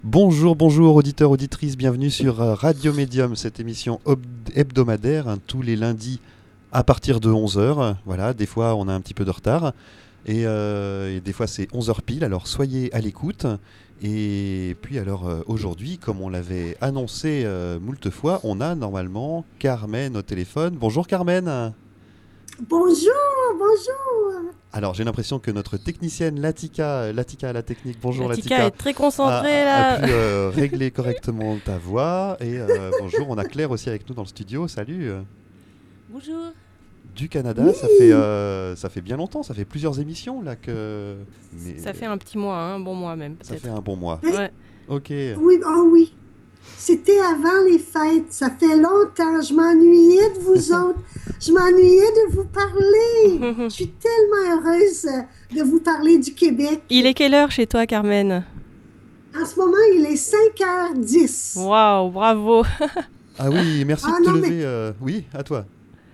Bonjour, bonjour auditeurs, auditrices, bienvenue sur Radio Médium, cette émission hebdomadaire, tous les lundis à partir de 11 heures. Voilà, des fois on a un petit peu de retard et des fois c'est 11 heures pile, alors soyez à l'écoute. Et puis alors aujourd'hui, comme on l'avait annoncé moult fois, on a normalement Carmen au téléphone. Bonjour Carmen. Bonjour, bonjour. Alors j'ai l'impression que notre technicienne Latika à la technique, bonjour Latika est très concentrée a là. pu régler correctement ta voix. Et bonjour, on a Claire aussi avec nous dans le studio, salut. Bonjour. Du Canada, Oui. ça fait bien longtemps, ça fait plusieurs émissions là que... Mais, Ça fait un petit mois, un bon mois même ça peut-être. fait un bon mois. Oui. Ouais. Ok. Oui, oh oui. C'était avant les fêtes. Ça fait longtemps. Je m'ennuyais de vous autres. Je m'ennuyais de vous parler. Je suis tellement heureuse de vous parler du Québec. Il est quelle heure chez toi, Carmen? En ce moment, il est 5h10. Waouh, bravo. Ah oui, merci Ah de te non, lever. Oui, à toi.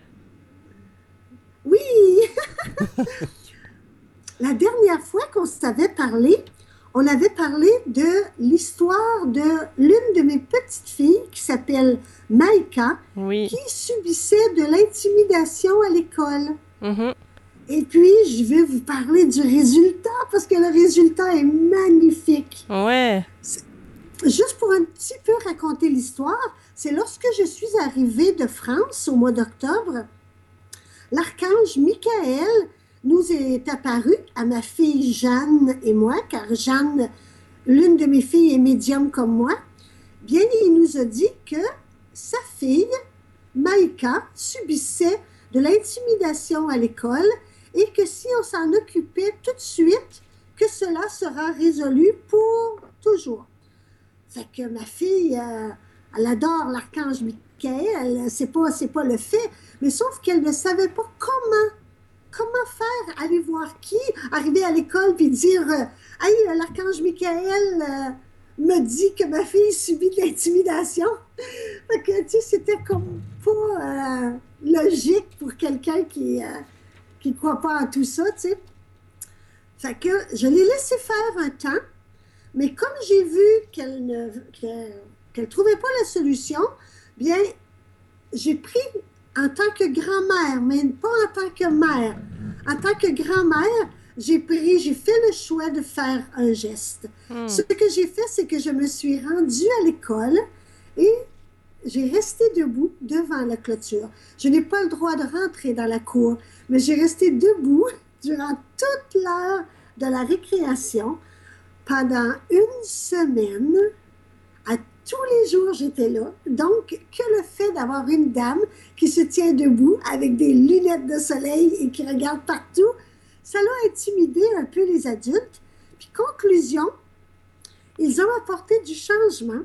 Oui. La dernière fois qu'on s'avait parlé, on avait parlé de l'histoire de l'une de mes petites filles qui s'appelle Maïka, Oui. qui subissait de l'intimidation à l'école. Mhm. Et puis, je vais vous parler du résultat parce que le résultat est magnifique. Ouais. Juste pour un petit peu raconter l'histoire, c'est lorsque je suis arrivée de France au mois d'octobre, l'archange Michael nous est apparu à ma fille Jeanne et moi, car Jeanne, l'une de mes filles, est médium comme moi. Bien, il nous a dit que sa fille, Maïka, subissait de l'intimidation à l'école et que si on s'en occupait tout de suite, que cela sera résolu pour toujours. Fait que ma fille, elle adore l'archange Michael, c'est pas le fait, mais sauf qu'elle ne savait pas comment faire, aller voir qui, arriver à l'école puis dire hey, l'archange Michael me dit que ma fille subit de l'intimidation. Fait que, tu sais, c'était comme pas logique pour quelqu'un qui croit pas en tout ça, tu sais. Fait que je l'ai laissé faire un temps, mais comme j'ai vu qu'elle trouvait pas la solution, bien, j'ai pris en tant que grand-mère, mais pas en tant que mère. En tant que grand-mère, j'ai fait le choix de faire un geste. Ce que j'ai fait, c'est que je me suis rendue à l'école et j'ai resté debout devant la clôture. Je n'ai pas le droit de rentrer dans la cour, mais j'ai resté debout durant toute l'heure de la récréation pendant une semaine. À tous les jours, j'étais là. Donc, que le fait d'avoir une dame qui se tient debout avec des lunettes de soleil et qui regarde partout, ça l'a intimidé un peu les adultes. Puis, conclusion, ils ont apporté du changement.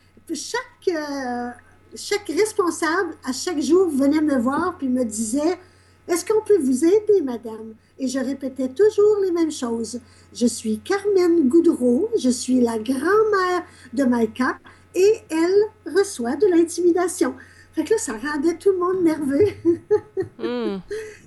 Chaque responsable, à chaque jour, venait me voir puis me disait « Est-ce qu'on peut vous aider, madame? » Et je répétais toujours les mêmes choses. Je suis Carmen Goudreau, je suis la grand-mère de Maïka et elle reçoit de l'intimidation. Fait que là, ça rendait tout le monde nerveux.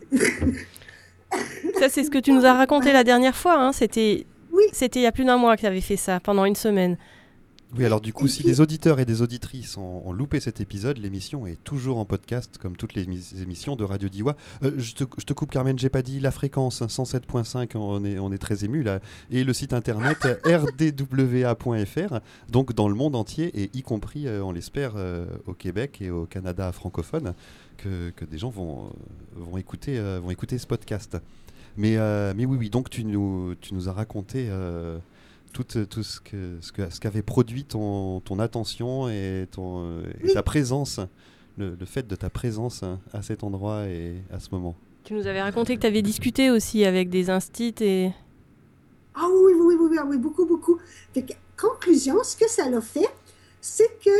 Ça, c'est ce que tu nous as raconté la dernière fois. Hein. C'était Oui. il y a plus d'un mois que tu avais fait ça, pendant une semaine. Oui, alors du coup, si des auditeurs et des auditrices ont loupé cet épisode, l'émission est toujours en podcast, comme toutes les émissions de Radio Diois. Je te coupe, Carmen, j'ai pas dit la fréquence, 107.5, on est très ému là. Et le site internet rdwa.fr, donc dans le monde entier, et y compris, on l'espère, au Québec et au Canada francophone, que des gens vont écouter ce podcast. Mais oui, donc tu nous as raconté... tout ce qu'avait produit ton attention et ta présence, le fait de ta présence à cet endroit et à ce moment. Tu nous avais raconté que tu avais discuté aussi avec des instits et... Ah oui, beaucoup. Fait que, conclusion, ce que ça l'a fait, c'est que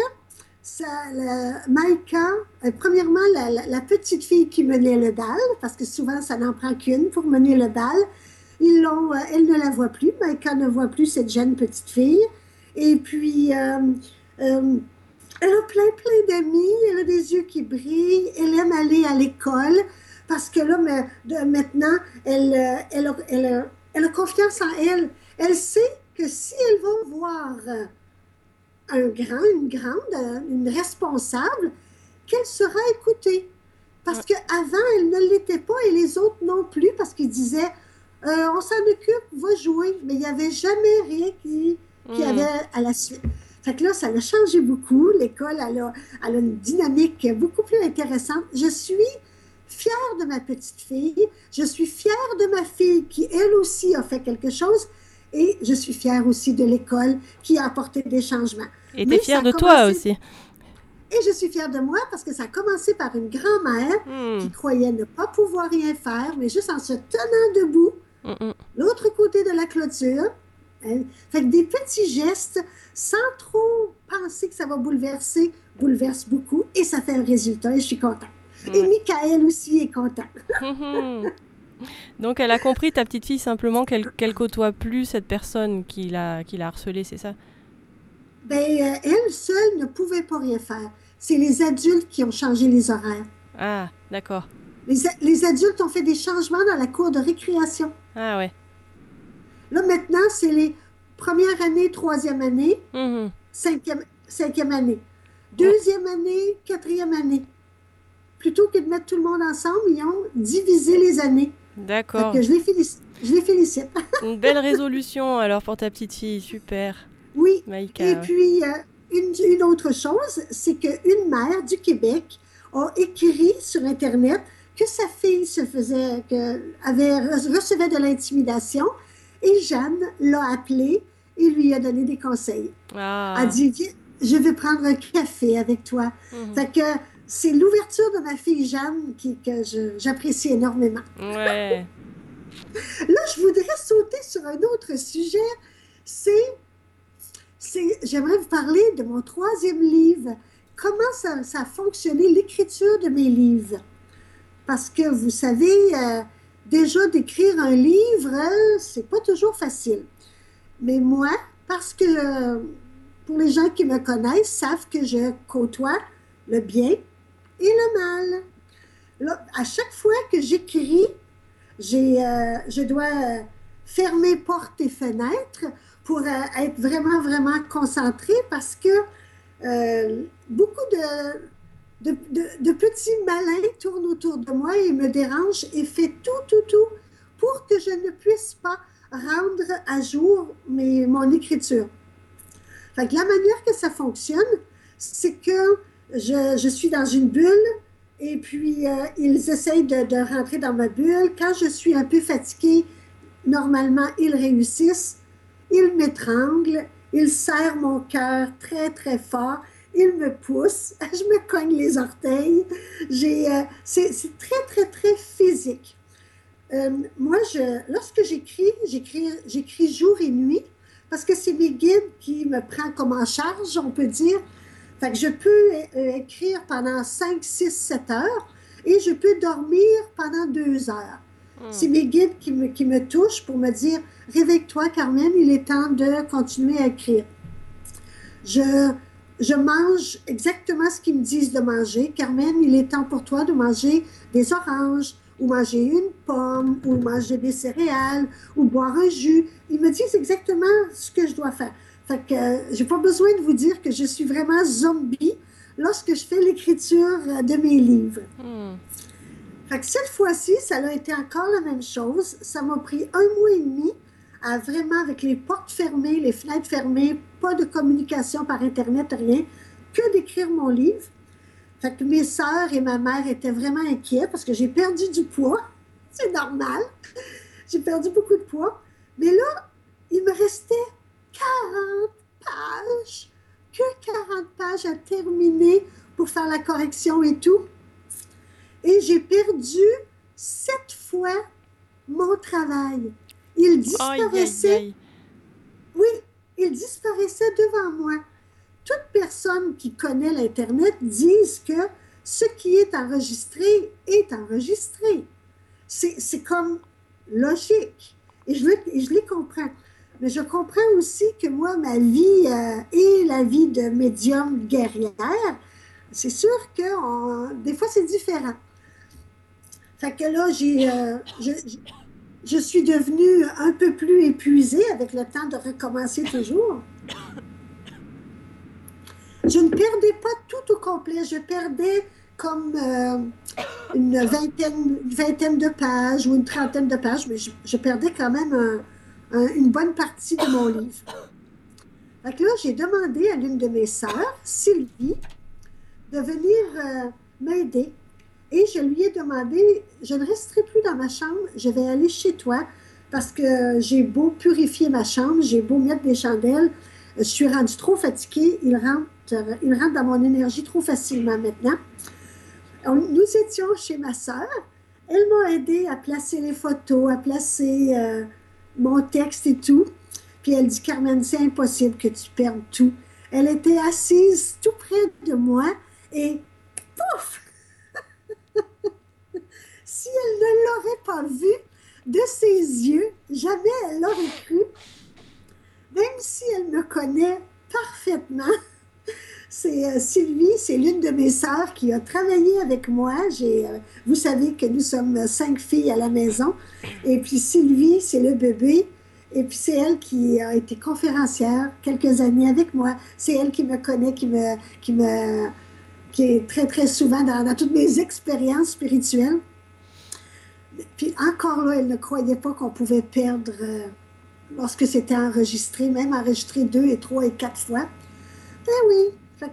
Maïka, premièrement, la petite fille qui menait le bal, parce que souvent, ça n'en prend qu'une pour mener le bal, elle ne la voit plus, Maïka ne voit plus cette jeune petite fille. Et puis, elle a plein d'amis, elle a des yeux qui brillent, elle aime aller à l'école, parce que là, maintenant, elle a confiance en elle. Elle sait que si elle va voir une grande, une responsable, qu'elle sera écoutée. Parce Ouais. qu'avant, elle ne l'était pas et les autres non plus, parce qu'ils disaient, on s'en occupe, va jouer. Mais il n'y avait jamais rien qui Hmm. avait à la suite. Fait que là, ça a changé beaucoup. L'école, elle a une dynamique beaucoup plus intéressante. Je suis fière de ma petite fille. Je suis fière de ma fille qui, elle aussi, a fait quelque chose. Et je suis fière aussi de l'école qui a apporté des changements. Et t'es Mais ça fière a de toi commencé, aussi. et je suis fière de moi parce que ça a commencé par une grand-mère Hmm. qui croyait ne pas pouvoir rien faire, mais juste en se tenant debout, Hmm, hmm. l'autre côté de la clôture. Hein. Fait que des petits gestes, sans trop penser que ça va bouleverser, bouleverse beaucoup et ça fait un résultat et je suis contente. Et Ouais. Michael aussi est content. Hmm. Donc elle a compris, ta petite fille, simplement qu'elle côtoie plus cette personne qui l'a harcelée, c'est ça? Ben, elle seule ne pouvait pas rien faire. C'est les adultes qui ont changé les horaires. Ah, d'accord. Les adultes ont fait des changements dans la cour de récréation. Ah ouais. Là, maintenant, c'est les première année, troisième année, Mhm. cinquième année. Mm. Deuxième année, quatrième année. Plutôt que de mettre tout le monde ensemble, ils ont divisé les années. Fait D'accord. que je les félicite. Je les félicite. Une belle résolution alors pour ta petite fille, super. Oui. Et Maïka, ouais. puis, une autre chose, c'est qu'une mère du Québec a écrit sur Internet que sa fille recevait de l'intimidation et Jeanne l'a appelée et lui a donné des conseils. A Ah. dit, viens, je vais prendre un café avec toi. Mhm. Fait que c'est l'ouverture de ma fille Jeanne que j'apprécie énormément. Ouais. Là, je voudrais sauter sur un autre sujet. J'aimerais vous parler de mon troisième livre. Comment ça a fonctionné, l'écriture de mes livres. Parce que vous savez, déjà d'écrire un livre, c'est pas toujours facile. Mais moi, parce que pour les gens qui me connaissent, savent que je côtoie le bien et le mal. Là, à chaque fois que j'écris, je dois fermer portes et fenêtres pour être vraiment, vraiment concentrée parce que beaucoup de petits malins tournent autour de moi et me dérangent et fait tout pour que je ne puisse pas rendre à jour mon écriture. Fait que la manière que ça fonctionne, c'est que je suis dans une bulle et puis ils essayent de rentrer dans ma bulle. Quand je suis un peu fatiguée, normalement, ils réussissent. Ils m'étranglent, ils serrent mon cœur très, très fort. Ils me poussent, je me cogne les orteils. C'est très, très physique. Moi, lorsque j'écris jour et nuit, parce que c'est mes guides qui me prennent comme en charge, on peut dire. Fait que je peux écrire pendant 5, 6, 7 heures et je peux dormir pendant 2 heures. C'est mes guides qui me touchent pour me dire « Réveille-toi, Carmen, il est temps de continuer à écrire. » Je mange exactement ce qu'ils me disent de manger. « Carmen, il est temps pour toi de manger des oranges, ou manger une pomme, ou manger des céréales, ou boire un jus. » Ils me disent exactement ce que je dois faire. Fait que j'ai pas besoin de vous dire que je suis vraiment zombie lorsque je fais l'écriture de mes livres. Fait que cette fois-ci, ça a été encore la même chose. Ça m'a pris 1 mois et demi à vraiment, avec les portes fermées, les fenêtres fermées, pas de communication par Internet, rien, que d'écrire mon livre. Fait que mes sœurs et ma mère étaient vraiment inquiets parce que j'ai perdu du poids. C'est normal. J'ai perdu beaucoup de poids. Mais là, il me restait 40 pages, que 40 pages à terminer pour faire la correction et tout. Et j'ai perdu 7 fois mon travail. Il disparaissait. Aïe. Oui, il disparaissait devant moi. Toute personne qui connaît l'Internet disent que ce qui est enregistré est enregistré. C'est comme logique. Et je les comprends. Mais je comprends aussi que moi, ma vie et la vie de médium guerrière, c'est sûr que des fois, c'est différent. Fait que là, je suis devenue un peu plus épuisée avec le temps de recommencer toujours. je ne perdais pas tout au complet. Je perdais comme une vingtaine de pages ou une trentaine de pages, mais je perdais quand même une bonne partie de mon livre. Donc là, j'ai demandé à l'une de mes sœurs, Sylvie, de venir m'aider. Et je lui ai demandé, je ne resterai plus dans ma chambre, je vais aller chez toi parce que j'ai beau purifier ma chambre, j'ai beau mettre des chandelles, je suis rendue trop fatiguée, il rentre dans mon énergie trop facilement maintenant. Nous étions chez ma sœur, elle m'a aidé à placer les photos, à placer mon texte et tout. Puis elle dit, Carmen, c'est impossible que tu perdes tout. Elle était assise tout près de moi et pouf! Si elle ne l'aurait pas vu de ses yeux, jamais elle l'aurait cru. Même si elle me connaît parfaitement. C'est Sylvie, c'est l'une de mes sœurs qui a travaillé avec moi. Vous savez que nous sommes 5 filles à la maison. Et puis Sylvie, c'est le bébé. Et puis c'est elle qui a été conférencière quelques années avec moi. C'est elle qui me connaît, qui est très, très souvent dans toutes mes expériences spirituelles. Puis encore là, elle ne croyait pas qu'on pouvait perdre lorsque c'était enregistré, même enregistré 2 et 3 et 4 fois. Ben oui, fait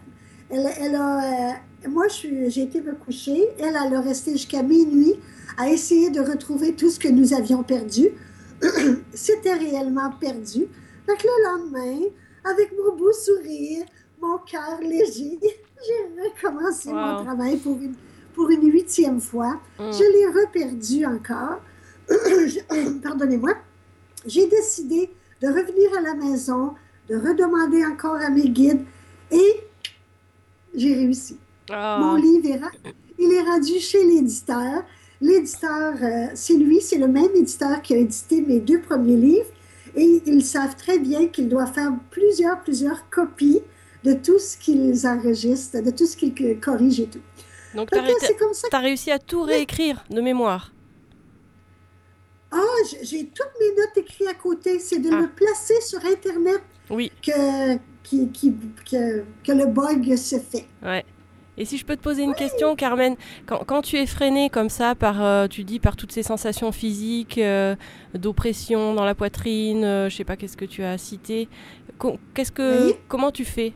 que moi, j'ai été me coucher. Elle a resté jusqu'à minuit à essayer de retrouver tout ce que nous avions perdu. C'était réellement perdu. Fait que le lendemain, avec mon beau sourire, mon cœur léger, j'ai recommencé mon travail pour une 8e fois. Je l'ai reperdu encore. Pardonnez-moi. J'ai décidé de revenir à la maison, de redemander encore à mes guides et j'ai réussi. Mon livre, il est rendu chez l'éditeur. L'éditeur, c'est le même éditeur qui a édité mes 2 premiers livres et ils savent très bien qu'ils doivent faire plusieurs copies de tout ce qu'ils enregistrent, de tout ce qu'ils corrigent et tout. Donc, tu as réussi à tout réécrire de mémoire. Ah, j'ai toutes mes notes écrites à côté. C'est de me placer sur Internet que le bug se fait. Ouais. Et si je peux te poser une question, Carmen, quand tu es freinée comme ça par toutes ces sensations physiques, d'oppression dans la poitrine, je sais pas qu'est-ce que tu as cité, comment tu fais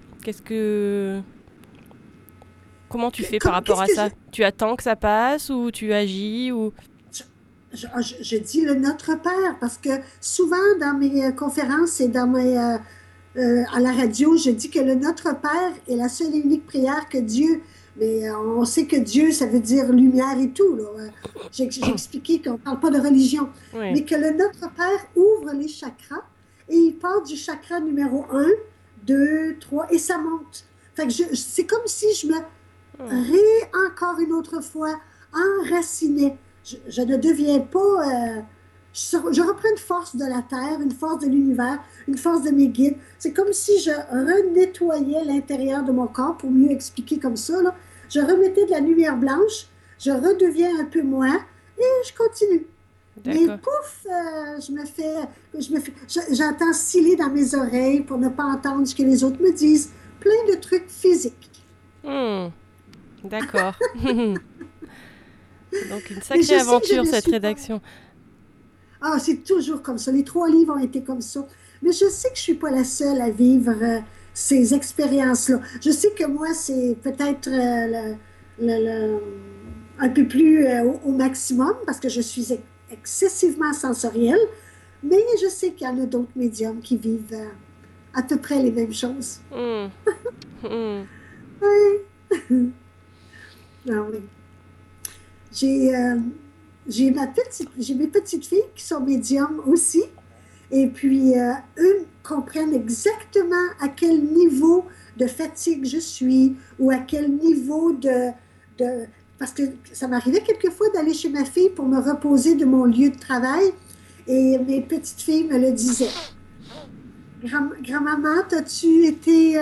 Comment tu fais par rapport à ça? Tu attends que ça passe ou tu agis ou... Je dis le Notre Père parce que souvent dans mes conférences et à la radio, je dis que le Notre Père est la seule et unique prière que Dieu... Mais on sait que Dieu, ça veut dire lumière et tout. Là. J'ai expliqué qu'on ne parle pas de religion. Oui. Mais que le Notre Père ouvre les chakras et il part du chakra numéro 1, 2, 3 et ça monte. Fait que c'est comme si je me encore une autre fois enracinais. Je ne deviens pas... je reprends une force de la Terre, une force de l'univers, une force de mes guides. C'est comme si je renettoyais l'intérieur de mon corps, pour mieux expliquer comme ça. Là. Je remettais de la lumière blanche, je redeviens un peu moi et je continue. Mais pouf, j'entends sciller dans mes oreilles pour ne pas entendre ce que les autres me disent. Plein de trucs physiques. D'accord. Donc une sacrée aventure cette rédaction. Ah, c'est toujours comme ça. Les 3 livres ont été comme ça. Mais je sais que je ne suis pas la seule à vivre ces expériences-là. Je sais que moi, c'est peut-être un peu plus au maximum parce que je suis excessivement sensorielle. Mais je sais qu'il y en a d'autres médiums qui vivent à peu près les mêmes choses. Oui. Ah, oui. J'ai mes petites filles qui sont médiums aussi. Et puis, eux comprennent exactement à quel niveau de fatigue je suis ou à quel niveau parce que ça m'arrivait quelquefois d'aller chez ma fille pour me reposer de mon lieu de travail. Et mes petites filles me le disaient. Grand-maman, as-tu été...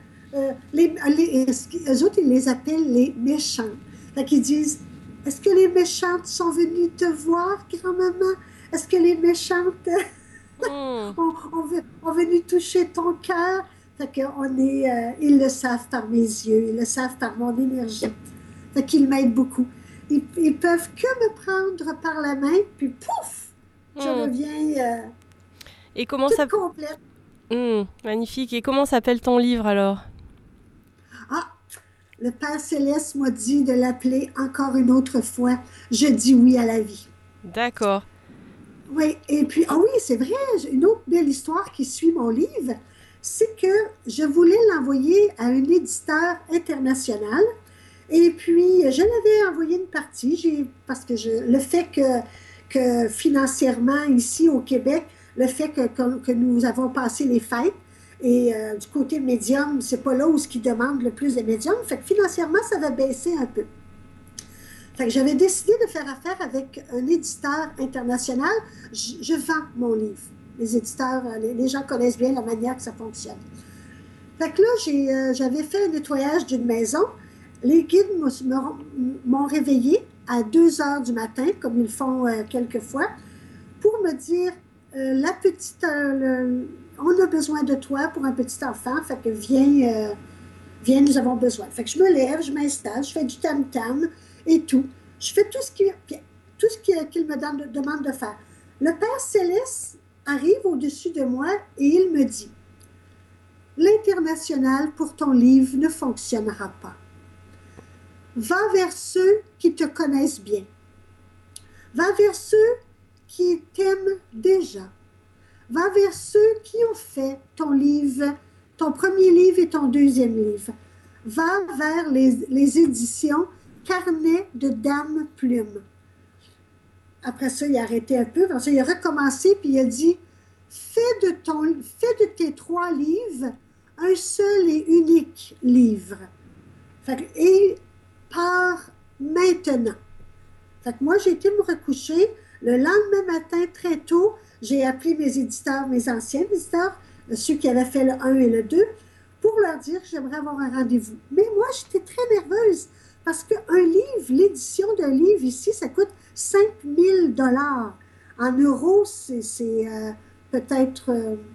eux autres, ils les appellent les méchants. Fait qu'ils disent... Est-ce que les méchantes sont venues te voir, grand-maman? Est-ce que les méchantes ont venu toucher ton cœur? Fait qu'on est, ils le savent par mes yeux, ils le savent par mon énergie. Fait qu'ils m'aident beaucoup. Ils peuvent que me prendre par la main, puis pouf, je reviens Et comment toute complète. Magnifique. Et comment s'appelle ton livre alors? Ah, le Père Céleste m'a dit de l'appeler encore une autre fois. Je dis oui à la vie. D'accord. Oui, et puis, ah oui, c'est vrai, une autre belle histoire qui suit mon livre, c'est que je voulais l'envoyer à un éditeur international. Et puis, je l'avais envoyé une partie, parce que le fait que financièrement, ici au Québec, le fait que nous avons passé les fêtes, et du côté médium, c'est pas là où ce qui demande le plus de médiums, fait que financièrement, ça va baisser un peu. Fait que j'avais décidé de faire affaire avec un éditeur international. Je vends mon livre. Les éditeurs, les gens connaissent bien la manière que ça fonctionne. Fait que là, j'avais fait un nettoyage d'une maison. Les guides m'ont réveillée à 2 heures du matin, comme ils font quelquefois, pour me dire, la petite, on a besoin de toi pour un petit enfant, fait que viens, nous avons besoin. Fait que je me lève, je m'installe, je fais du tam-tam et tout. Je fais tout ce qu'il me demande de faire. Le Père Céleste arrive au-dessus de moi et il me dit, l'international pour ton livre ne fonctionnera pas. Va vers ceux qui te connaissent bien. Va vers ceux qui t'aiment déjà. Va vers ceux qui ont fait ton livre, ton premier livre et ton deuxième livre. Va vers les éditions Carnet de Dame Plume. Après ça, il a arrêté un peu. Après ça, il a recommencé puis il a dit, fais de tes 3 livres un seul et unique livre. Et pars maintenant. Fait que moi, j'ai été me recoucher. Le lendemain matin, très tôt, j'ai appelé mes éditeurs, mes anciens éditeurs, ceux qui avaient fait le 1 et le 2, pour leur dire que j'aimerais avoir un rendez-vous. Mais moi, j'étais très nerveuse parce qu'un livre, l'édition d'un livre ici, ça coûte 5 000 $. En euros, c'est peut-être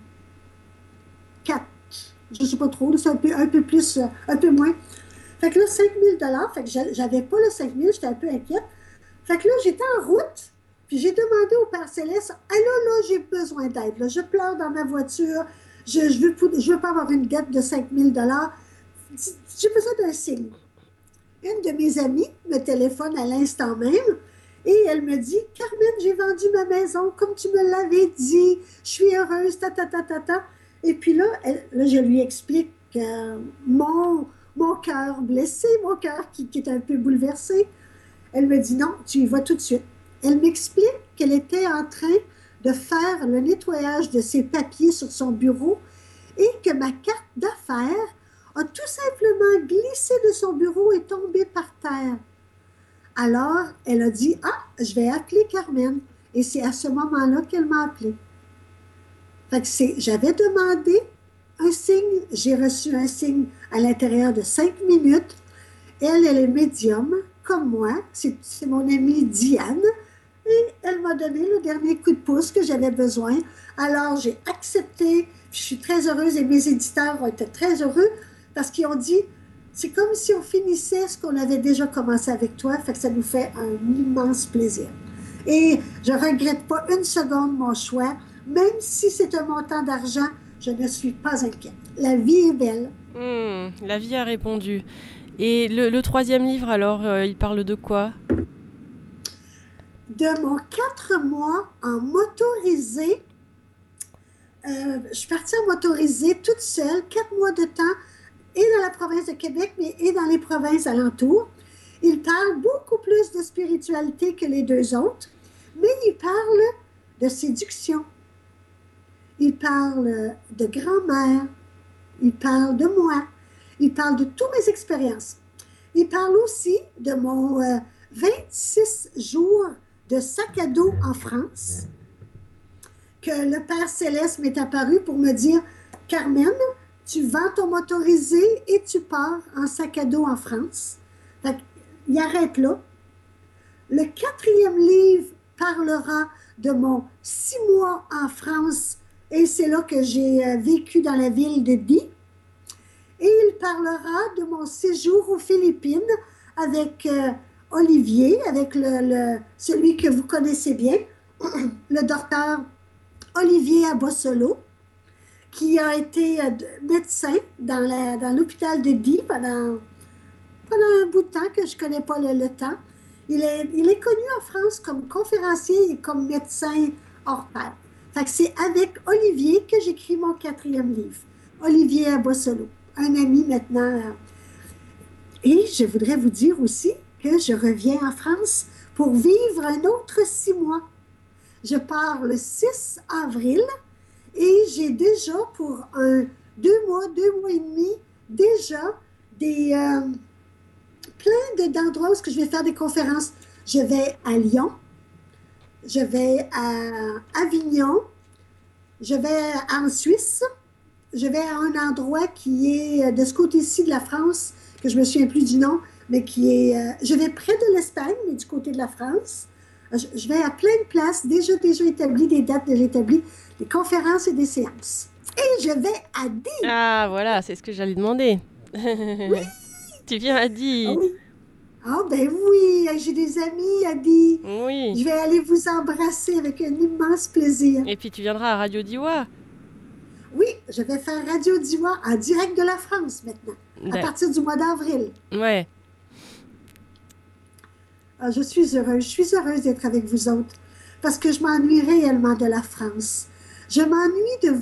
4, je ne sais pas trop, c'est un peu plus, un peu moins. Fait que là, 5 000 $, fait que j'avais pas le 5 000, j'étais un peu inquiète. Fait que là, j'étais en route, puis j'ai demandé au Père Céleste, ah là, j'ai besoin d'aide, là, je pleure dans ma voiture, je veux pas avoir une dette de 5 000 $, j'ai besoin d'un signe. Une de mes amies me téléphone à l'instant même, et elle me dit, Carmen, j'ai vendu ma maison, comme tu me l'avais dit, je suis heureuse, ta. Et puis là, je lui explique mon cœur blessé, mon cœur qui est un peu bouleversé. Elle me dit non, tu y vas tout de suite. Elle m'explique qu'elle était en train de faire le nettoyage de ses papiers sur son bureau et que ma carte d'affaires a tout simplement glissé de son bureau et tombé par terre. Alors, elle a dit, je vais appeler Carmen. Et c'est à ce moment-là qu'elle m'a appelée. Fait que j'avais demandé un signe, j'ai reçu un signe à l'intérieur de 5 minutes. Elle est médium, comme moi, c'est mon amie Diane, et elle m'a donné le dernier coup de pouce que j'avais besoin. Alors, j'ai accepté, je suis très heureuse, et mes éditeurs ont été très heureux, parce qu'ils ont dit, c'est comme si on finissait ce qu'on avait déjà commencé avec toi, fait que ça nous fait un immense plaisir. Et je ne regrette pas une seconde mon choix, même si c'est un montant d'argent, je ne suis pas inquiète. La vie est belle. La vie a répondu. Et le 3e livre, alors, il parle de quoi? De mon 4 mois en motorisé. Je suis partie en motorisé toute seule, 4 mois de temps, et dans la province de Québec, mais et dans les provinces alentours. Il parle beaucoup plus de spiritualité que les 2 autres, mais il parle de séduction. Il parle de grand-mère. Il parle de moi. Il parle de toutes mes expériences. Il parle aussi de mon 26 jours de sac à dos en France, que le Père Céleste m'est apparu pour me dire, Carmen, tu vends ton motorisé et tu pars en sac à dos en France. Fait qu'il arrête là. Le 4e livre parlera de mon 6 mois en France, et c'est là que j'ai vécu dans la ville de Die. parlera de mon séjour aux Philippines avec Olivier, avec celui que vous connaissez bien, le docteur Olivier Abossolo, qui a été médecin dans l'hôpital de Die pendant un bout de temps que je ne connais pas le temps. Il est connu en France comme conférencier et comme médecin hors pair. Fait que c'est avec Olivier que j'écris mon 4e livre. Olivier Abossolo, un ami maintenant. Et je voudrais vous dire aussi que je reviens en France pour vivre un autre 6 mois. Je pars le 6 avril et j'ai déjà pour 2 mois et demi, déjà plein d'endroits où je vais faire des conférences. Je vais à Lyon, je vais à Avignon, je vais en Suisse, je vais à un endroit qui est de ce côté-ci de la France, que je me souviens plus du nom, mais qui est... je vais près de l'Espagne, mais du côté de la France. Je vais à plein de places, déjà établies, des dates déjà établies, des conférences et des séances. Et je vais à Die. Ah, voilà, c'est ce que j'allais demander. Oui. Tu viens à Die. Ah oui. Ah ben oui, j'ai des amis à Die. Oui. Je vais aller vous embrasser avec un immense plaisir. Et puis tu viendras à Radio Diois. Oui, je vais faire Radio Diois en direct de la France maintenant, à partir du mois d'avril. Ouais. Ah, je suis heureuse d'être avec vous autres, parce que je m'ennuie réellement de la France. Je m'ennuie de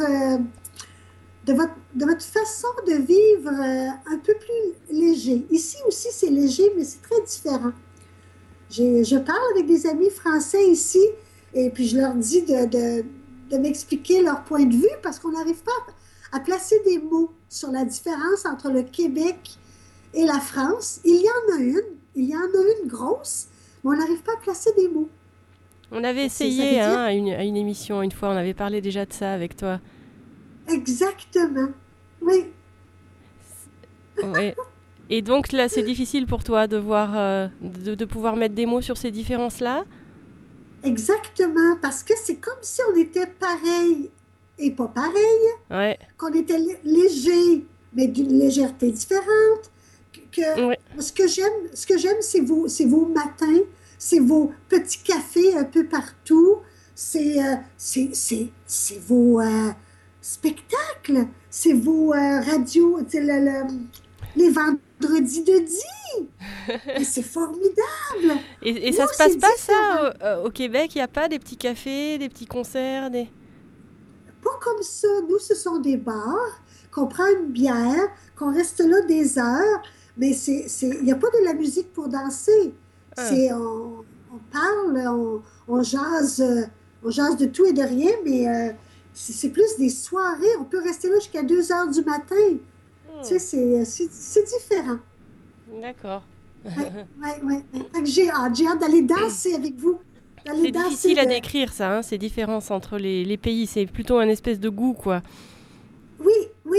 votre façon de vivre un peu plus léger. Ici aussi, c'est léger, mais c'est très différent. Je parle avec des amis français ici, et puis je leur dis de m'expliquer leur point de vue, parce qu'on n'arrive pas à placer des mots sur la différence entre le Québec et la France. Il y en a une grosse, mais on n'arrive pas à placer des mots. On avait essayé à une émission une fois, on avait parlé déjà de ça avec toi. Exactement, oui. Ouais. Et donc là, c'est difficile pour toi de voir, de pouvoir mettre des mots sur ces différences-là? Exactement, parce que c'est comme si on était pareil et pas pareil, ouais. Qu'on était léger, mais d'une légèreté différente. Ouais. Ce que j'aime, c'est vos matins, c'est vos petits cafés un peu partout, c'est vos spectacles, c'est vos radios, les vendredis de Die. Et c'est formidable. Et ça se passe pas ça au Québec? Il n'y a pas des petits cafés, des petits concerts, Pas comme ça. Nous, ce sont des bars, qu'on prend une bière, qu'on reste là des heures, mais il n'y a pas de la musique pour danser. On parle, on jase de tout et de rien, mais c'est plus des soirées. On peut rester là jusqu'à 2 heures du matin. Tu sais, c'est différent. D'accord. Ouais. J'ai hâte d'aller danser avec vous. C'est difficile à décrire, ça, hein, ces différences entre les pays. C'est plutôt un espèce de goût, quoi. Oui.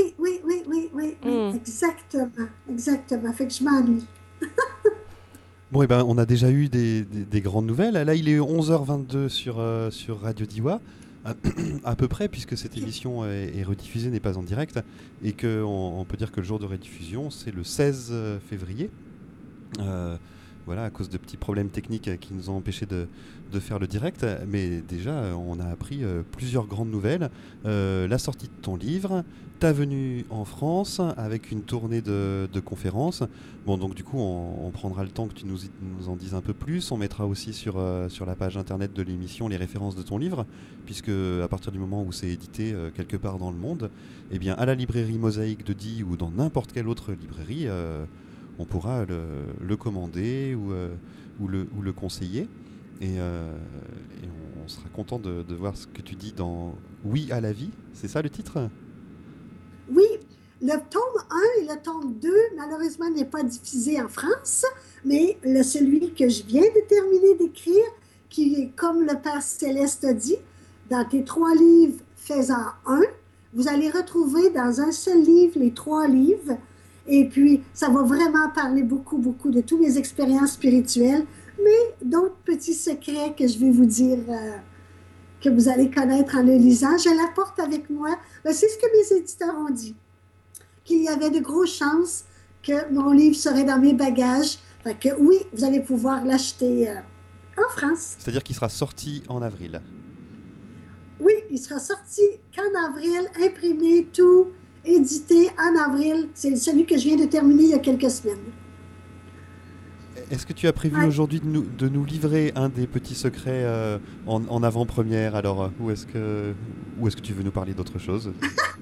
Exactement. Fait que je m'ennuie. Bon, on a déjà eu des grandes nouvelles. Là, il est 11h22 sur Radio Diois, à peu près, puisque cette émission est rediffusée, n'est pas en direct, et qu'on peut dire que le jour de rediffusion, c'est le 16 février. Voilà, à cause de petits problèmes techniques qui nous ont empêchés de faire le direct. Mais déjà, on a appris plusieurs grandes nouvelles. La sortie de ton livre, ta venue en France avec une tournée de conférences. Bon, donc du coup, on prendra le temps que tu nous en dises un peu plus. On mettra aussi sur la page internet de l'émission les références de ton livre, puisque à partir du moment où c'est édité quelque part dans le monde, eh bien, à la librairie Mosaïque de Die ou dans n'importe quelle autre librairie, on pourra le commander ou le conseiller. Et on sera content de voir ce que tu dis dans Oui à la vie. C'est ça le titre? Oui, le tome 1 et le tome 2, malheureusement, n'est pas diffusé en France, mais celui que je viens de terminer d'écrire, qui est comme le Père Céleste a dit, dans tes 3 livres, fais-en un. Vous allez retrouver dans un seul livre les 3 livres. Et puis, ça va vraiment parler beaucoup de toutes mes expériences spirituelles, mais d'autres petits secrets que je vais vous dire, que vous allez connaître en le lisant. Je l'apporte avec moi. C'est ce que mes éditeurs ont dit. qu'il y avait de grosses chances que mon livre serait dans mes bagages. Fait que oui, vous allez pouvoir l'acheter en France. C'est-à-dire qu'il sera sorti en avril. Oui, il sera sorti qu'en avril, imprimé, tout, édité en avril. C'est celui que je viens de terminer il y a quelques semaines. Est-ce que tu as prévu aujourd'hui de nous livrer un des petits secrets en avant-première? Alors, ou est-ce que tu veux nous parler d'autre chose?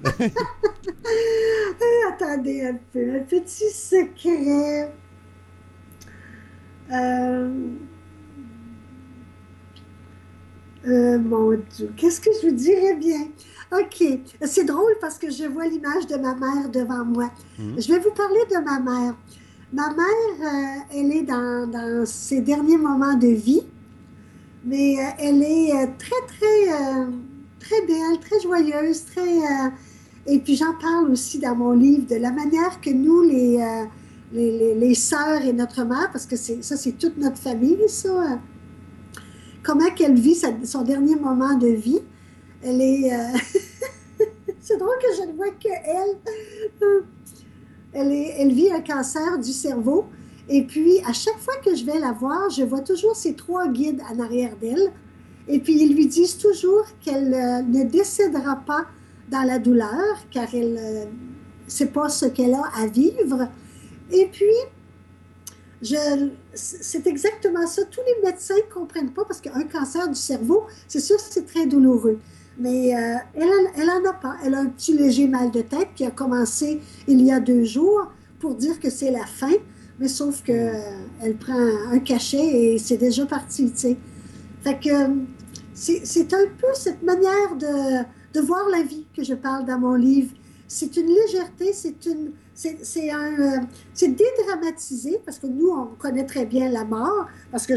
Attendez un peu, un petit secret. Mon Dieu, qu'est-ce que je vous dirais bien? OK, c'est drôle parce que je vois l'image de ma mère devant moi. Je vais vous parler de ma mère. Ma mère, elle est dans ses derniers moments de vie, mais elle est très belle, très joyeuse, et puis j'en parle aussi dans mon livre de la manière que nous, les sœurs et notre mère, parce que c'est toute notre famille, ça, comment qu'elle vit son dernier moment de vie. Elle est... c'est drôle que je ne vois qu'elle. Elle vit un cancer du cerveau. Et puis, à chaque fois que je vais la voir, je vois toujours ces 3 guides en arrière d'elle. Et puis, ils lui disent toujours qu'elle ne décédera pas dans la douleur, car c'est pas ce qu'elle a à vivre. Et puis, c'est exactement ça. Tous les médecins ne comprennent pas, parce qu'un cancer du cerveau, c'est sûr que c'est très douloureux. Mais elle n'en a pas. Elle a un petit léger mal de tête qui a commencé il y a 2 jours pour dire que c'est la fin, mais sauf qu'elle prend un cachet et c'est déjà parti, tu sais. Fait que c'est un peu cette manière de voir la vie que je parle dans mon livre. C'est une légèreté, c'est dédramatisé, parce que nous, on connaît très bien la mort, parce que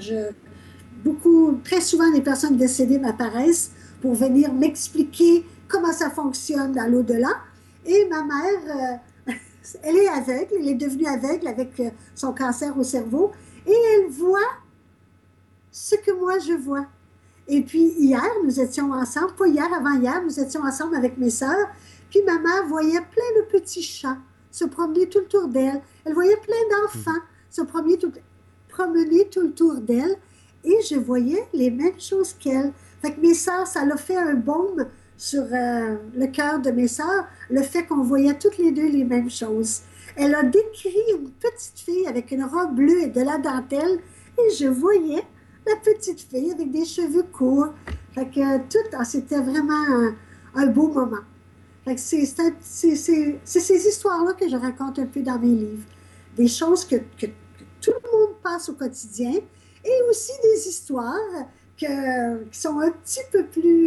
très souvent, les personnes décédées m'apparaissent pour venir m'expliquer comment ça fonctionne dans l'au-delà. Et ma mère, elle est aveugle, elle est devenue aveugle avec son cancer au cerveau, et elle voit ce que moi je vois. Et puis hier, nous étions ensemble, pas hier, avant-hier, nous étions ensemble avec mes sœurs, puis ma mère voyait plein de petits chats se promener tout autour d'elle. Elle voyait plein d'enfants se promener tout autour d'elle, et je voyais les mêmes choses qu'elle. Fait que mes sœurs, ça l'a fait un baume sur le cœur de mes sœurs, le fait qu'on voyait toutes les deux les mêmes choses. Elle a décrit une petite fille avec une robe bleue et de la dentelle, et je voyais la petite fille avec des cheveux courts. Fait que c'était vraiment un beau moment. Fait que c'est ces histoires-là que je raconte un peu dans mes livres. Des choses que tout le monde passe au quotidien, et aussi des histoires qui sont un petit peu plus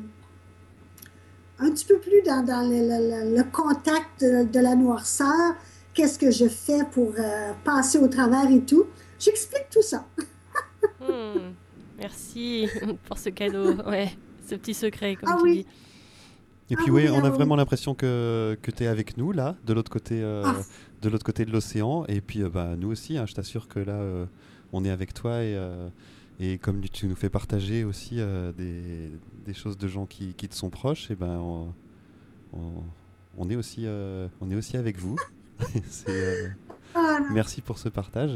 dans le contact de la noirceur. Qu'est-ce que je fais pour passer au travers et tout. J'explique tout ça. Merci pour ce cadeau, ce petit secret, comme tu dis. Et puis on a vraiment l'impression que tu es avec nous, là, de l'autre côté de l'océan. Et puis nous aussi, je t'assure que là, on est avec toi, et comme tu nous fais partager aussi des choses de gens qui te sont proches, et on est aussi avec vous. Merci pour ce partage.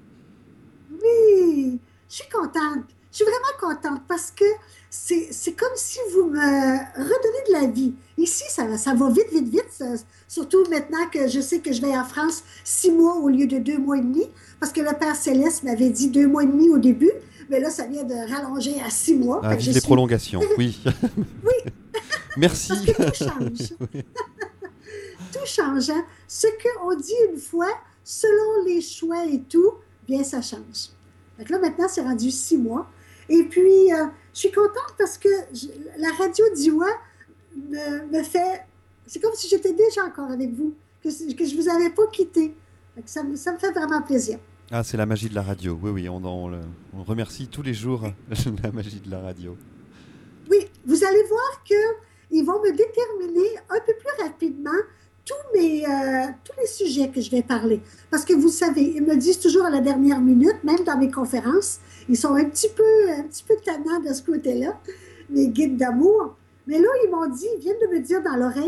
Oui, je suis contente. Je suis vraiment contente parce que c'est comme si vous me redonnez de la vie. Ici, ça va vite. Surtout maintenant que je sais que je vais en France 6 mois au lieu de 2 mois et demi, parce que le Père Céleste m'avait dit 2 mois et demi au début, mais là, ça vient de rallonger à 6 mois. Vive les prolongations, oui. Oui. Merci. Tout change. Tout change. Hein? Ce qu'on dit une fois, selon les choix et tout, bien, ça change. Donc là, maintenant, c'est rendu 6 mois. Et puis, je suis contente parce que la radio d'Iwa me fait... C'est comme si j'étais déjà encore avec vous, que je ne vous avais pas quitté. Donc ça me fait vraiment plaisir. Ah, c'est la magie de la radio. Oui, on remercie tous les jours la magie de la radio. Oui, vous allez voir qu'ils vont me déterminer un peu plus rapidement tous les sujets que je vais parler. Parce que vous savez, ils me disent toujours à la dernière minute, même dans mes conférences, ils sont un petit peu tannants de ce côté-là, mes guides d'amour. Mais là, ils viennent de me dire dans l'oreille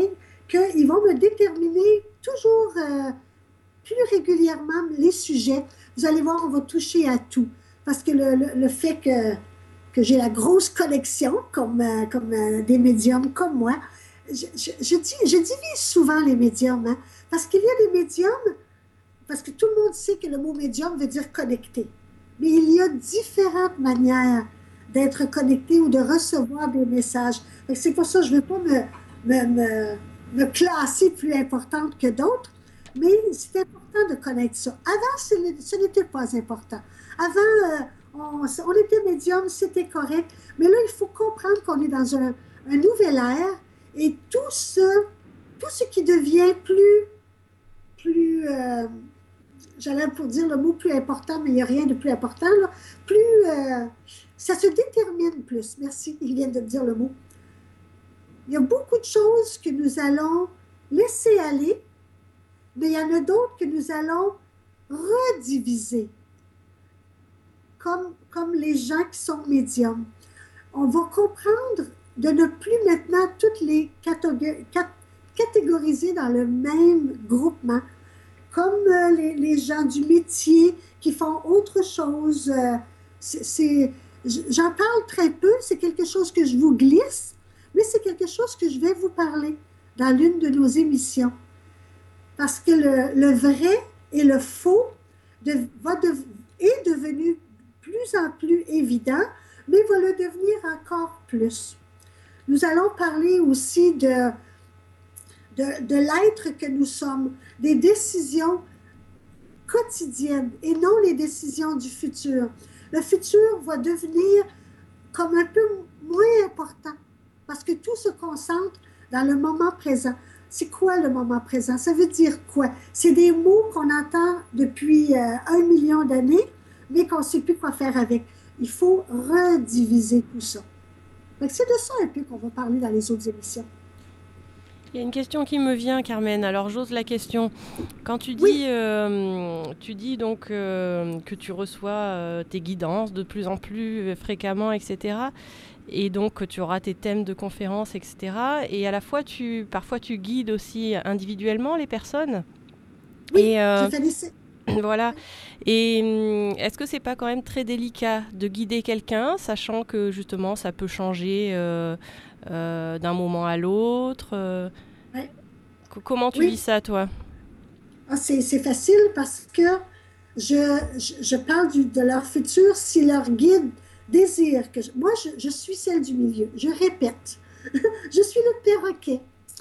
qu'ils vont me déterminer toujours plus régulièrement les sujets. Vous allez voir, on va toucher à tout. Parce que le fait que j'ai la grosse collection, comme des médiums comme moi, je divise souvent les médiums, hein, parce qu'il y a des médiums, parce que tout le monde sait que le mot médium veut dire connecté. Mais il y a différentes manières d'être connecté ou de recevoir des messages. C'est pour ça que je ne veux pas me classer plus importante que d'autres, mais c'est important de connaître ça. Avant, ce n'était pas important. Avant, on était médium, c'était correct, mais là, il faut comprendre qu'on est dans un nouvel ère et tout ce qui devient plus j'allais pour dire le mot plus important, mais il n'y a rien de plus important, là, ça se détermine plus. Merci, il vient de dire le mot. Il y a beaucoup de choses que nous allons laisser aller, mais il y en a d'autres que nous allons rediviser, comme les gens qui sont médiums. On va comprendre de ne plus maintenant toutes les catégoriser dans le même groupement, comme les gens du métier qui font autre chose. J'en parle très peu, c'est quelque chose que je vous glisse, mais c'est quelque chose que je vais vous parler dans l'une de nos émissions. Parce que le vrai et le faux est devenu plus en plus évident, mais va le devenir encore plus. Nous allons parler aussi de l'être que nous sommes, des décisions quotidiennes et non les décisions du futur. Le futur va devenir comme un peu moins important parce que tout se concentre dans le moment présent. C'est quoi le moment présent? Ça veut dire quoi? C'est des mots qu'on entend depuis 1 million d'années, mais qu'on ne sait plus quoi faire avec. Il faut rediviser tout ça. Donc, c'est de ça un peu qu'on va parler dans les autres émissions. Il y a une question qui me vient, Carmen. Alors, j'ose la question. Quand tu dis, donc que tu reçois tes guidances de plus en plus fréquemment, etc., et donc que tu auras tes thèmes de conférences, etc., et à la fois, parfois, tu guides aussi individuellement les personnes. Oui, je fais des... Voilà. Et est-ce que c'est pas quand même très délicat de guider quelqu'un, sachant que justement ça peut changer d'un moment à l'autre Ouais. Comment tu vis ça, toi? C'est facile parce que je parle de leur futur si leur guide désire que... Moi, je suis celle du milieu. Je répète. Je suis le perroquet.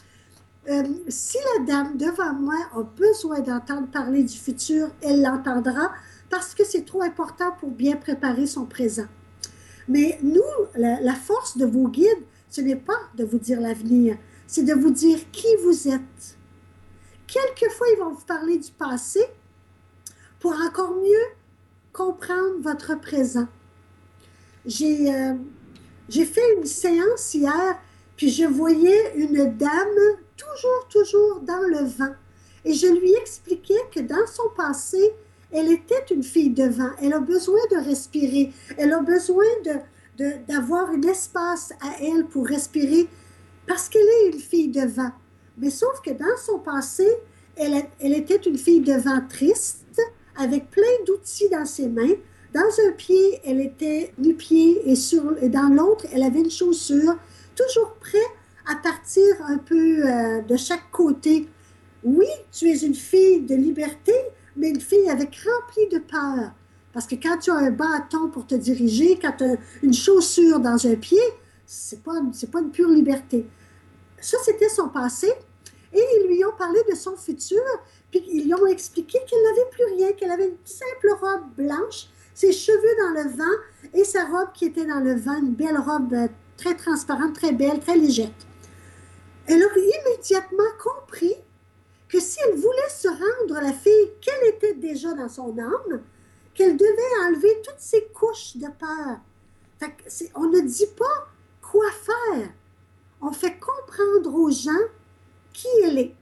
Si la dame devant moi a besoin d'entendre parler du futur, elle l'entendra parce que c'est trop important pour bien préparer son présent. Mais nous, la force de vos guides, ce n'est pas de vous dire l'avenir, c'est de vous dire qui vous êtes. Quelquefois, ils vont vous parler du passé pour encore mieux comprendre votre présent. J'ai fait une séance hier, puis je voyais une dame toujours dans le vent. Et je lui expliquais que dans son passé, elle était une fille de vent. Elle a besoin de respirer. Elle a besoin d'avoir un espace à elle pour respirer parce qu'elle est une fille de vent. Mais sauf que dans son passé, elle était une fille de vent triste, avec plein d'outils dans ses mains. Dans un pied, elle était nu-pied et dans l'autre, elle avait une chaussure, toujours prête à partir un peu de chaque côté. Oui, tu es une fille de liberté, mais une fille remplie de peur. Parce que quand tu as un bâton pour te diriger, quand tu as une chaussure dans un pied, c'est pas une pure liberté. Ça, c'était son passé. Et ils lui ont parlé de son futur, puis ils lui ont expliqué qu'elle n'avait plus rien, qu'elle avait une simple robe blanche, ses cheveux dans le vent et sa robe qui était dans le vent, une belle robe très transparente, très belle, très légère. Elle a immédiatement compris que si elle voulait se rendre à la fille qu'elle était déjà dans son âme, qu'elle devait enlever toutes ces couches de peur. On ne dit pas quoi faire. On fait comprendre aux gens qui elle est.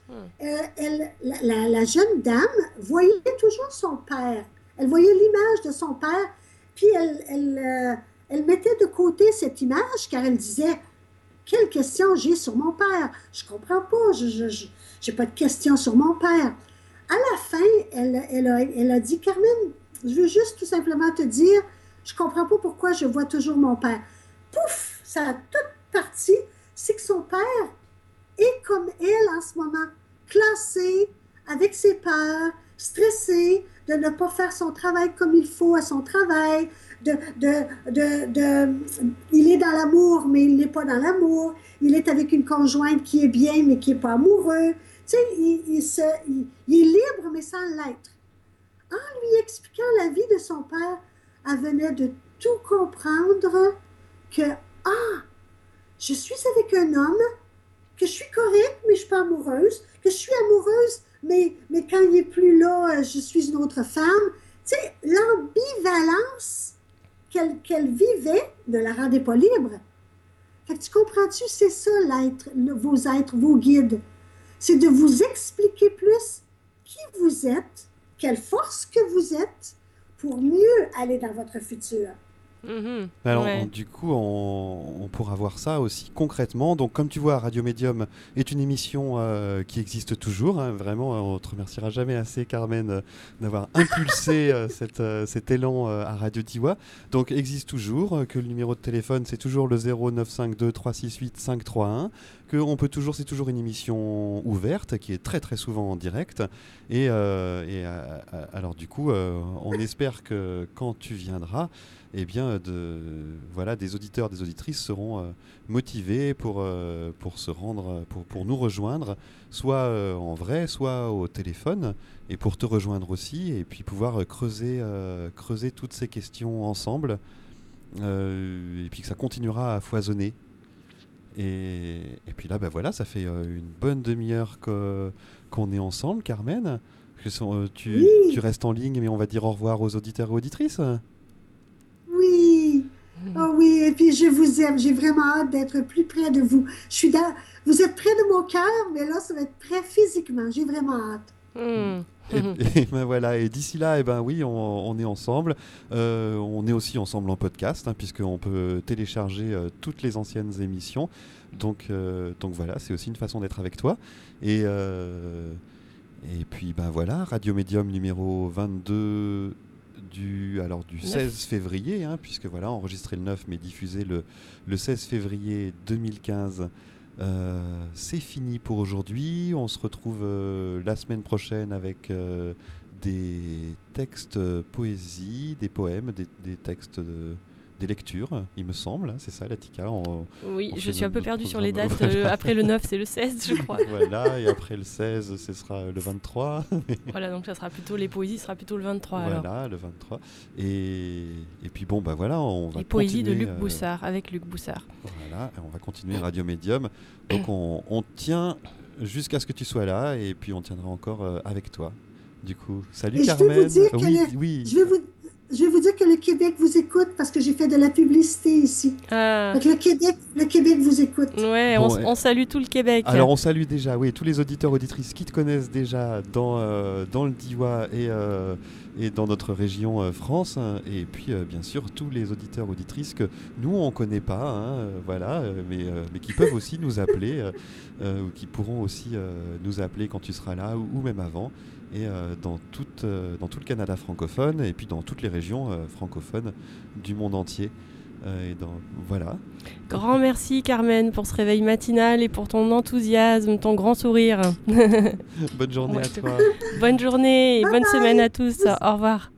La jeune dame voyait toujours son père. Elle voyait l'image de son père, puis elle mettait de côté cette image car elle disait quelle question j'ai sur mon père? Je comprends pas, je j'ai pas de questions sur mon père. À la fin, elle a dit, Carmen, je veux juste tout simplement te dire, je comprends pas pourquoi je vois toujours mon père. Pouf, ça a toute partie, c'est que son père est comme elle en ce moment, classé, avec ses peurs, stressé de ne pas faire son travail comme il faut à son travail, il est dans l'amour, mais il n'est pas dans l'amour, il est avec une conjointe qui est bien, mais qui n'est pas amoureux. Tu sais, il est libre, mais sans l'être. En lui expliquant la vie de son père, elle venait de tout comprendre que, je suis avec un homme, que je suis correcte, mais je ne suis pas amoureuse, que je suis amoureuse, mais quand il n'est plus là, je suis une autre femme. Tu sais, l'ambivalence qu'elle vivait ne la rendait pas libre. Fait que tu comprends-tu, c'est ça l'être, vos guides. C'est de vous expliquer plus qui vous êtes, quelle force que vous êtes, pour mieux aller dans votre futur. Alors, du coup, on pourra voir ça aussi concrètement. Donc, comme tu vois, Radio Médium est une émission qui existe toujours. Hein, vraiment, on ne te remerciera jamais assez, Carmen, d'avoir impulsé cet élan à Radio Diois. Donc, existe toujours, que le numéro de téléphone, c'est toujours le 0952 368 531. C'est toujours une émission ouverte, qui est très très souvent en direct. Alors, du coup, on espère que quand tu viendras, eh bien, des auditeurs, des auditrices seront motivés pour se rendre, pour nous rejoindre, soit en vrai, soit au téléphone, et pour te rejoindre aussi, et puis pouvoir creuser toutes ces questions ensemble, et puis que ça continuera à foisonner. Et puis là, ça fait une bonne demi-heure qu'on est ensemble, Carmen. Tu restes en ligne, mais on va dire au revoir aux auditeurs et auditrices. Oui, oh oui, et puis je vous aime, j'ai vraiment hâte d'être plus près de vous. Vous êtes près de mon cœur, mais là, ça va être près physiquement, j'ai vraiment hâte. Et ben voilà, et d'ici là, oui, on est ensemble. On est aussi ensemble en podcast, puisqu'on peut télécharger toutes les anciennes émissions. Donc voilà, c'est aussi une façon d'être avec toi. Et puis voilà, Radio Médium numéro 22 du 16 février, puisque voilà, enregistré le 9 mais diffusé le 16 février 2015. C'est fini pour aujourd'hui. On se retrouve la semaine prochaine avec des textes poésie, des poèmes, des textes des lectures, il me semble, c'est ça, Latika. Oui, je suis un peu perdue sur les dates. Après le 9, c'est le 16, je crois. Voilà, et après le 16, ce sera le 23. Voilà, donc ça sera plutôt les poésies, sera plutôt le 23. Voilà, alors. Le 23. Et puis bon, voilà, on va les poésies continuer, de Luc Boussard, avec Luc Boussard. Voilà, et on va continuer Radio Médium. Donc on tient jusqu'à ce que tu sois là, et puis on tiendra encore avec toi. Du coup, salut et Carmen. Je vais vous dire que le Québec vous écoute parce que j'ai fait de la publicité ici. Donc le Québec vous écoute. Ouais, on salue tout le Québec. Alors on salue déjà, oui, tous les auditeurs auditrices qui te connaissent déjà dans le Diois et dans notre région France, et puis bien sûr tous les auditeurs auditrices que nous on connaît pas, mais qui peuvent aussi nous appeler ou qui pourront aussi nous appeler quand tu seras là ou même avant. Et dans tout le Canada francophone et puis dans toutes les régions francophones du monde entier. Voilà. Grand merci Carmen pour ce réveil matinal et pour ton enthousiasme, ton grand sourire. Bonne journée à toi. Bonne journée et bonne semaine à tous. Au revoir.